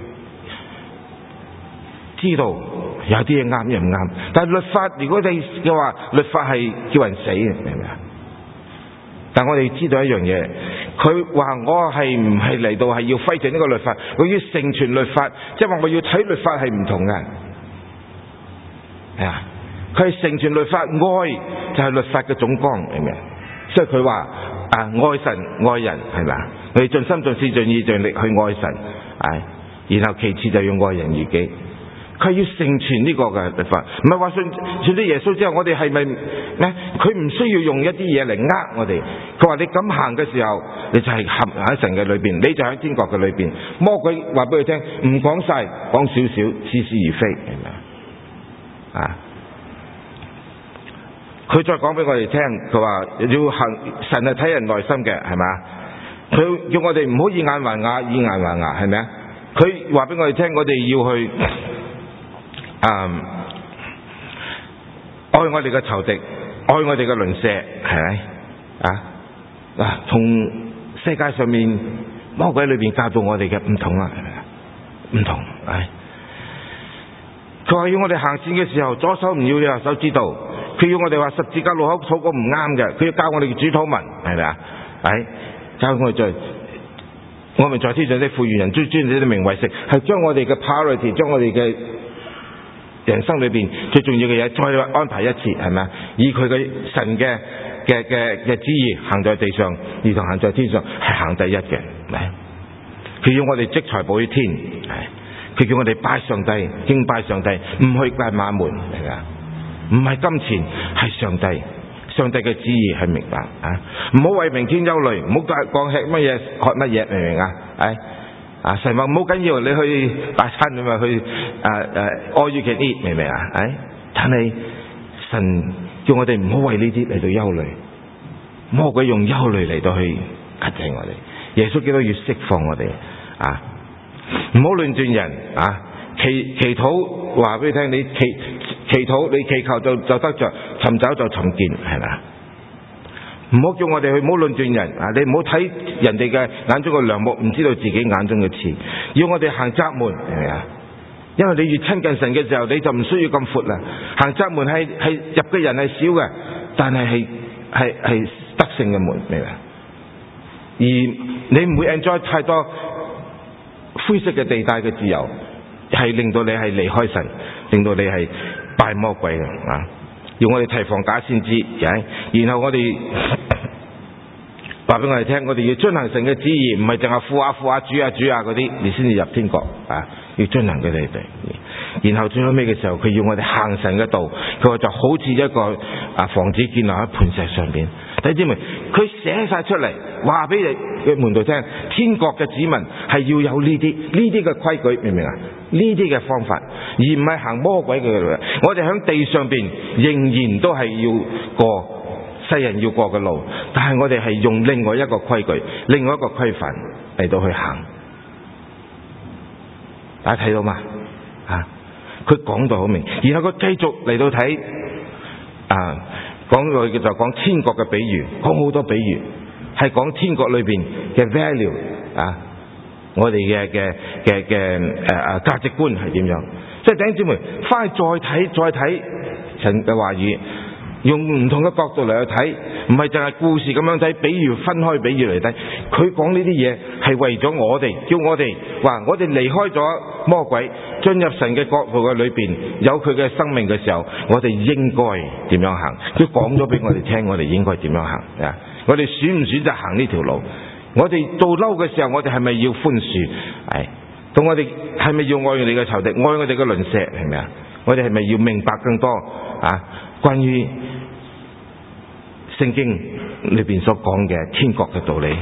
知道有啲嘢啱又唔啱。但係律法，如果你嘅話，律法係叫人死嘅，明唔明啊？但我哋知道一樣嘢，佢話我係唔係嚟到係要廢除呢個律法，我要成全律法，即係話我要睇律法係唔同嘅，係啊，佢係成全律法，愛就係律法嘅總綱，明唔明？所以佢話愛神愛人，係咪啊？我哋盡心盡事盡意盡力去愛神，然後其次就要愛人如己。佢係要成全呢個嘅律法，唔係話信咗耶穌之後，我哋係咪咧？佢唔需要用一啲嘢嚟呃我哋。佢話你咁行嘅時候，你就係合喺神嘅裏邊，你就喺天國嘅裏邊。魔鬼話俾佢聽，唔講晒，講少少，似是而非，係咪啊？佢再講俾我哋聽，佢話要行神係睇人內心嘅，係咪啊？佢叫我哋唔好以眼還眼，以牙還牙，係咪啊？佢話俾我哋聽，我哋要去愛我哋嘅仇敵，愛我哋嘅鄰舍，係咪同世界上面魔鬼裏邊教導我哋嘅唔同啊，係咪啊？唔同，佢話要我哋行善嘅時候，左手唔要，右手知道。佢要我哋話十字架路口禱告唔啱嘅，佢要教我哋主禱文，係咪啊？教我哋我們在天上的父，願人尊你的名為聖，係將我哋嘅 priority， 將我哋嘅人生裏邊最重要嘅嘢再安排一次，係咪啊？以佢嘅神嘅旨意行在地上，如同行在天上，係行第一嘅。佢要我哋積財寶於天，佢叫我哋拜上帝，敬拜上帝，唔去拜馬門，係咪啊？唔係金錢，係上帝。上帝嘅旨意係明白唔好為明天憂慮，唔好講吃乜嘢喝乜嘢，明唔明啊？神話唔好緊要，你去大餐你咪去all you can eat，明唔明啊？但係神叫我哋唔好為呢啲嚟到憂慮，魔鬼用憂慮嚟到去壓制我哋，耶穌基督要釋放我哋唔好亂轉人祈禱，話俾你聽，你祈禱，你祈求就得着，尋找就尋見，係咪啊？唔好叫我哋去，唔好論斷人你唔好睇人哋嘅眼中嘅梁木，唔知道自己眼中嘅刺。要我哋行窄門，係咪啊？因為你越親近神嘅時候，你就唔需要咁闊啦。行窄門係入嘅人係少嘅，但係得勝嘅門，明唔明？而你唔會 enjoy 太多灰色嘅地帶嘅自由，係令到你係離開神，令到你係拜魔鬼嘅要我哋提防假先知，然後我哋話俾我哋聽，我哋要遵行神嘅旨意，唔係淨係父啊主啊嗰啲，你先至入天國要遵行佢哋。然後最後尾嘅時候，佢要我哋行神嘅道，佢話就好似一個房子建立喺磐石上邊。弟兄姊妹，佢寫晒出嚟，話俾你嘅門徒聽，天國嘅子民係要有呢啲嘅規矩，明唔明啊？呢啲嘅方法，而唔係行魔鬼嘅路。我哋喺地上邊仍然都係要過世人要過嘅路，但係我哋係用另外一個規矩、另外一個規範嚟到去行。大家睇到嘛？佢講到好明，然後佢繼續嚟到睇講落去就講天國嘅比喻，講好多比喻，係講天國裏邊嘅 value 我哋嘅價值觀係點樣。即係弟兄姊妹翻去再睇神嘅話語，用唔同嘅角度嚟去睇，唔係淨係故事咁樣睇，比喻分開比喻嚟睇。佢講呢啲嘢係為咗我哋，叫我哋話我哋離開咗魔鬼，進入神嘅國度嘅裏邊，有佢嘅生命嘅時候，我哋應該點樣行？佢講咗俾我哋聽，我哋應該點樣行？我哋選唔選擇行呢條路？我哋到嬲嘅時候，我哋係咪要寬恕？到我哋係咪要愛我哋嘅仇敵，愛我哋嘅鄰舍？係咪啊？我哋係咪要明白更多關於聖經裏邊所講嘅天國嘅道理？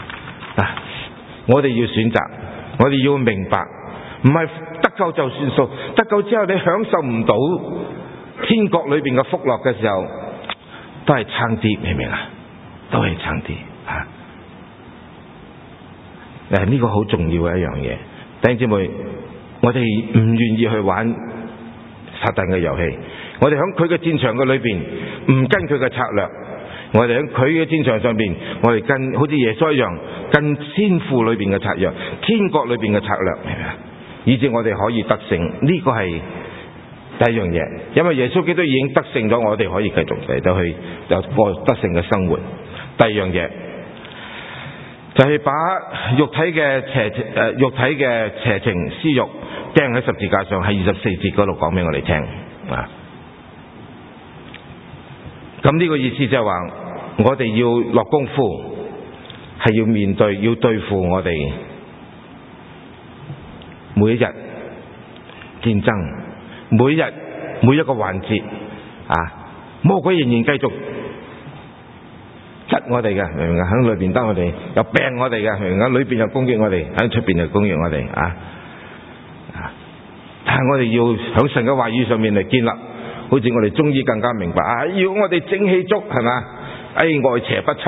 我哋要選擇，我哋要明白，唔係得救就算數。得救之後你享受唔到天國裏邊嘅福樂嘅時候，都係差啲，明唔明啊？都係差啲呢個好重要嘅一樣嘢。弟兄姊妹，我哋唔願意去玩撒旦嘅遊戲，我哋喺佢嘅戰場嘅裏邊唔跟佢嘅策略，我哋喺佢嘅戰場上邊，我哋跟好似耶穌一樣跟天父裏邊嘅策略，天國裏邊嘅策略，明唔明啊？以致我哋可以得勝，呢個係第一樣嘢。因為耶穌基督已經得勝咗，我哋可以繼續嚟到去有過得勝嘅生活。第二樣嘢就係把肉體嘅邪情私欲釘喺十字架上，喺24節嗰度講俾我哋聽咁呢個意思就係話，我哋要落功夫，係要面對，要對付我哋每一日戰爭，每一個環節魔鬼仍然繼續窒我哋嘅，明唔明啊？喺裏邊得我哋又病我哋嘅，明唔明啊？裏邊又攻擊我哋，喺出邊又攻擊我哋但係我哋要喺神嘅話語上面嚟建立，好似我哋中醫更加明白要我哋正氣足，係嘛？外邪不侵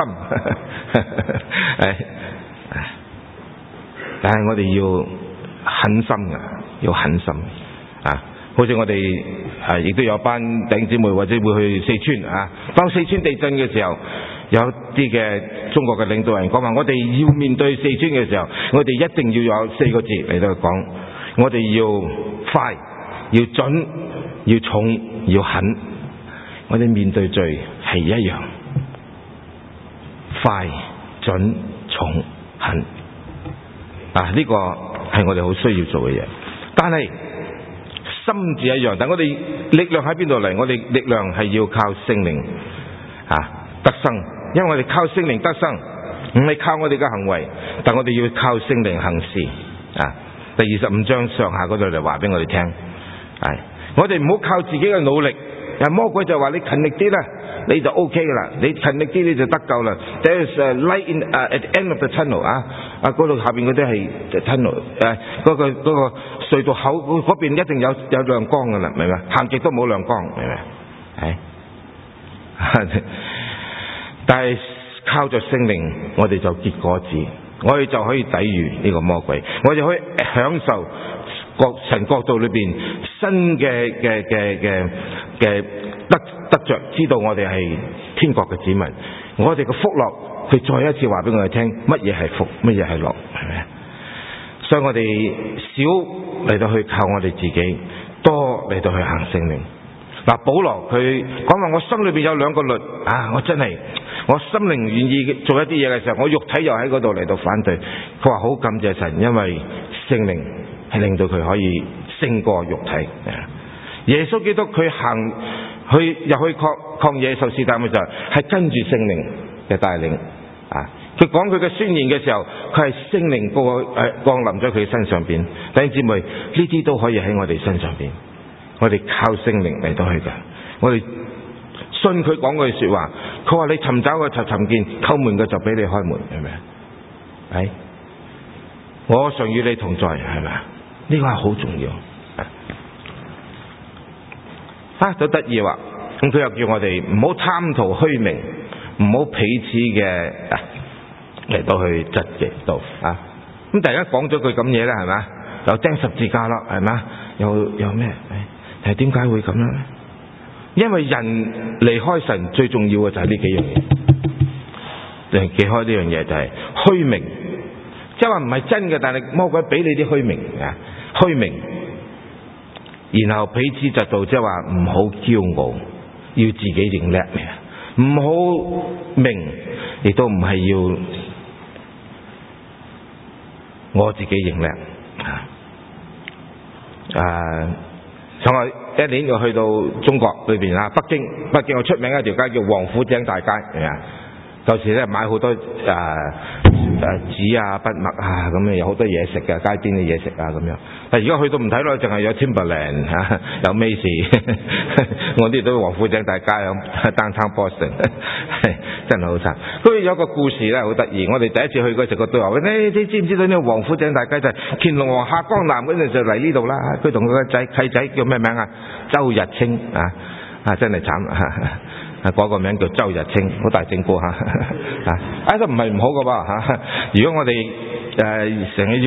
但係我哋要狠心要狠心好似我哋亦都有班弟兄姊妹或者會去四川當四川地震嘅時候，有啲嘅中國嘅領導人講話，我哋要面對四川嘅時候，我哋一定要有4個字嚟到講，我哋要快，要準，要重，要狠。我哋面對罪係一樣，快、準、重、狠呢個係我哋好需要做嘅嘢。但係心智一樣，但我哋力量喺邊度嚟？我哋力量係要靠聖靈得生，因為我哋靠聖靈得生，唔係靠我哋嘅行為，但我哋要靠聖靈行事第25章上下嗰度嚟話俾我哋聽我哋唔好靠自己嘅努力。魔鬼就話你勤力啲啦，你就 OK 噶啦，你勤力啲你就得救啦。There is a light at the end of the tunnel 嗰度下邊嗰啲係 tunnel 嗰個隧道口嗰邊一定有亮光噶啦，明唔明？行極都冇亮光，明唔明？但係靠着聖靈，我哋就結果子，我哋就可以抵禦呢個魔鬼，我哋可以享受神國度裏邊新嘅得着，知道我哋係天國嘅子民，我哋嘅福樂，佢再一次話俾我哋聽乜嘢係福，乜嘢係樂，係咪？所以我哋少嚟到去靠我哋自己，多嚟到去行聖靈。保羅佢講話，我心裏邊有2個律我真係我心靈願意做一啲嘢嘅時候，我肉體又喺嗰度嚟到反對。佢話好感謝神，因為聖靈係令到佢可以勝過肉體。耶穌基督佢行去入去曠野受試探嘅時候，係跟住聖靈嘅帶領佢講佢嘅宣言嘅時候，佢係聖靈降臨咗佢身上邊。弟兄姊妹，呢啲都可以喺我哋身上邊，我哋靠聖靈嚟到去嘅，我哋信佢講句說話。佢話你尋找嘅就尋見，叩門嘅就俾你開門，係咪？我常與你同在，係咪？呢個係好重要。都得意話，咁佢又叫我哋唔好貪圖虛名， 唔好彼此嘅嚟到去質疑到啊。咁突然間講咗句咁嘢啦，係咪？又釘十字架啦，係咪？又咩？係點解會咁咧？因為人離開神最重要嘅就係呢幾樣嘢，離開呢樣嘢就係虛名，即係話唔係真嘅，但係魔鬼俾你啲虛名啊，虛名，然後彼此嫉妒，即係話唔好驕傲，要自己認叻咩？唔好名，亦都唔係要我自己認叻上我一年就去到中國裏邊啊，北京我出名一條街叫王府井大街，係咪啊？到時咧買好多紙啊、筆墨啊，咁啊有好多嘢食嘅，街邊嘅嘢食啊咁樣。但係而家去到唔睇咯，淨係有 Timberland 有 Macy 我呢度王府井大街有 Downtown Boston 真係好慘。咁有個故事咧好得意，我哋第一次去嗰時個對話，你知唔知道呢個王府井大街就係乾隆王下江南嗰陣就嚟呢度啦？佢同佢個契仔叫咩名啊？周日清真係慘嗰個名叫周日清，好大整蠱都唔係唔好嘅噃如果我哋成日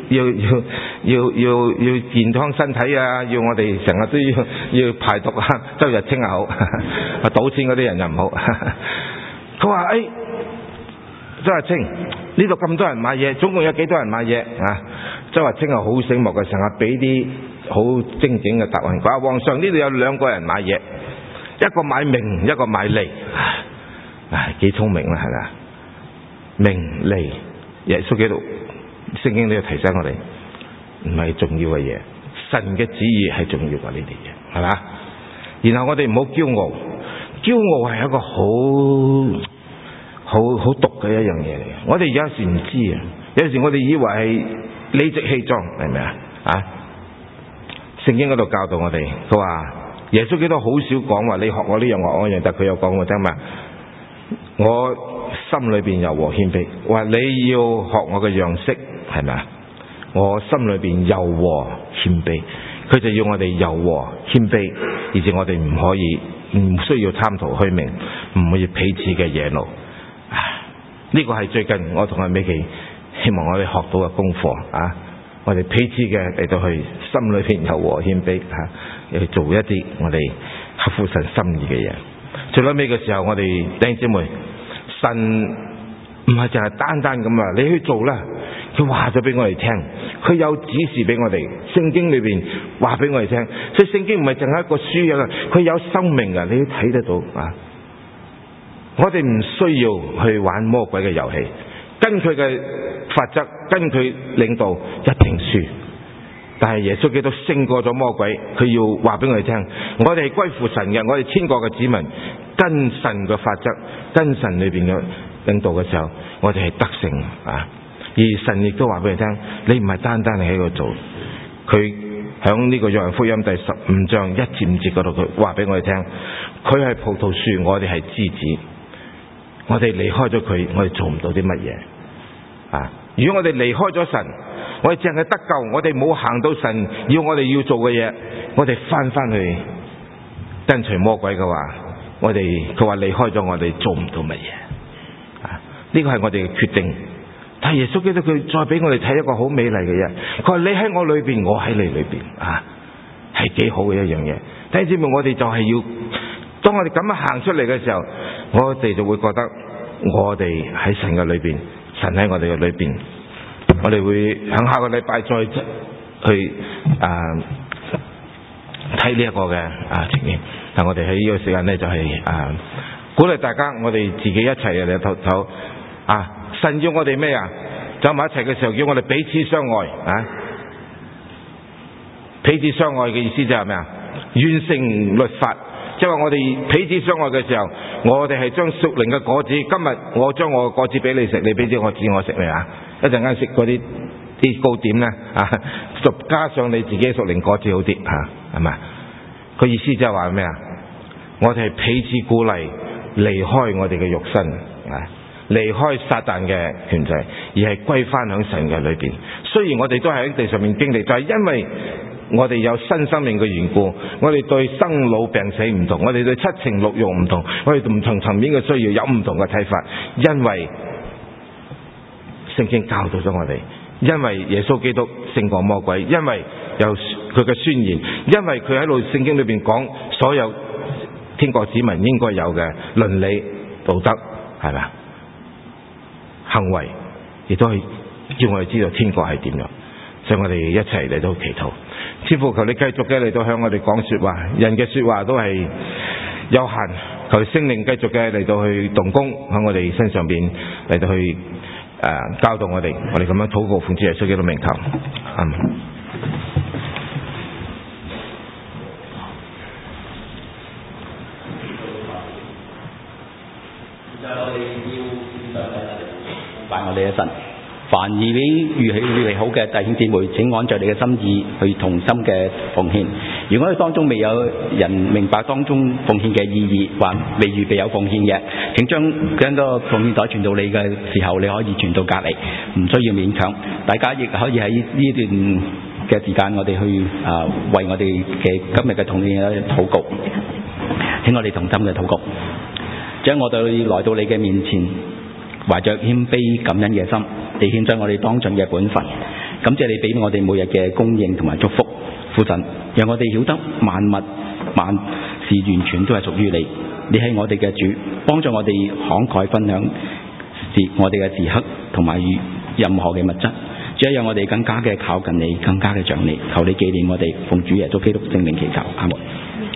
要健康身體啊，要我哋成日都要排毒啊，周日清好賭錢嗰啲人就唔好佢話周日清呢度咁多人買嘢，總共有幾多人買嘢周日清係好醒目嘅，成日俾啲好精整嘅答案。佢話皇上呢度有兩個人買嘢，一個買名，一個買利，幾聰明啦，係咪？名利，耶穌基督聖經都要提醒我哋，唔係重要嘅嘢，神嘅旨意係重要過呢啲嘢，係嘛？然後我哋唔好驕傲，驕傲係一個好毒嘅一樣嘢嚟嘅。我哋有時唔知啊，有時我哋以為係理直氣壯，係咪啊？聖經嗰度教導我哋，佢話耶穌基督好少講話你學我呢樣學我嗰樣，但佢有講過聽嘛，我心裏邊柔和謙卑，話你要學我嘅樣式，係咪啊？我心裏邊柔和謙卑，佢就要我哋柔和謙卑，而且我哋唔需要貪圖虛名，唔會彼此嘅惹怒。呢個係最近我同阿美琪希望我哋學到嘅功課我哋彼此嘅嚟到去心裏邊柔和謙卑去做一啲我哋合乎神心意嘅嘢。最尾嘅時候，我哋弟兄姊妹，神唔係淨係單單咁你去做啦，佢話咗俾我哋聽，佢有指示俾我哋，聖經裏邊話俾我哋聽，所以聖經唔係淨係一個書啊，佢有生命啊，你都睇得到我哋唔需要去玩魔鬼嘅遊戲，跟佢嘅法則，跟佢領導一定輸。但係耶穌基督勝過咗魔鬼，佢要話俾我哋聽，我哋係歸附神嘅，我哋天國嘅子民，跟神嘅法則，跟神裏邊嘅領導嘅時候，我哋係得勝而神亦都話俾你聽，你唔係單單喺度做。佢響呢個約翰福音第15章1至5節嗰度，佢話俾我哋聽，佢係葡萄樹，我哋係枝子。我哋離開咗佢，我哋做唔到啲乜嘢如果我哋離開咗神，我哋淨係得救，我哋冇行到神要我哋要做嘅嘢，我哋翻去跟隨魔鬼嘅話，佢話離開咗我哋做唔到乜嘢呢個係我哋嘅決定。但係耶穌基督佢再俾我哋睇一個好美麗嘅嘢，佢話你喺我裏邊，我喺你裏邊係幾好嘅一樣嘢。弟兄姊妹，我哋就係要當我哋咁樣行出嚟嘅時候，我哋就會覺得我哋喺神嘅裏邊，神喺我哋嘅裏邊。我哋會響下個禮拜再去睇呢一個嘅情形。但我哋喺呢個時間呢，就係鼓勵大家，我哋自己一齊嚟唞神要我哋咩走埋一齊嘅時候，叫我哋彼此相愛彼此相愛嘅意思就係咩完成律法。即係話我哋彼此相愛嘅時候，我哋係將屬靈嘅果子，今日我將我嘅果子俾你食，你俾啲果子我食一陣間食嗰啲糕點呢就加上你自己屬靈果子好啲係咪？個意思就係話咩我哋係彼此鼓勵，離開我哋嘅肉身離開撒旦嘅權勢，而係歸翻響神嘅裏邊。雖然我哋都係喺地上面經歷，就係因為我哋有新生命嘅緣故，我哋對生老病死唔同，我哋對七情六欲唔同，我哋唔同層面嘅需要有唔同嘅睇法，因為聖經教導咗我哋，因為耶穌基督勝過魔鬼，因為有佢嘅宣言，因為佢喺度聖經裏邊講所有天國子民應該有嘅倫理道德，係咪行為，亦都係要我哋知道天國係點樣。所以我哋一齊嚟到祈禱，天父，求你繼續嘅嚟到向我哋講說話，人嘅說話都係有限，求聖靈繼續嘅嚟到去動工喺我哋身上邊嚟到去教導我哋咁樣禱告奉主耶穌基督名求，阿們。 拜我哋嘅神，凡已經預備好嘅弟兄姊妹，請按照你嘅心意去同心嘅奉獻。如果你當中未有人明白當中奉獻嘅意義，或未預備有奉獻嘅，請將個奉獻袋傳到你嘅時候，你可以傳到隔離，唔需要勉強。大家亦可以喺呢段嘅時間，我哋去為我哋嘅今日嘅同獻禱告。請我哋同心嘅禱告，將我哋來到你嘅面前，懷着謙卑感恩嘅心，地獻上我哋當盡嘅本分，感謝你俾我哋每日嘅供應同埋祝福。父神，讓我哋曉得萬物萬事完全都係屬於你，你係我哋嘅主，幫助我哋慷慨分享我哋嘅時刻同埋任何嘅物質，主要讓我哋更加嘅靠近你，更加嘅像你。求你紀念我哋，奉主耶穌基督聖名祈求，阿門。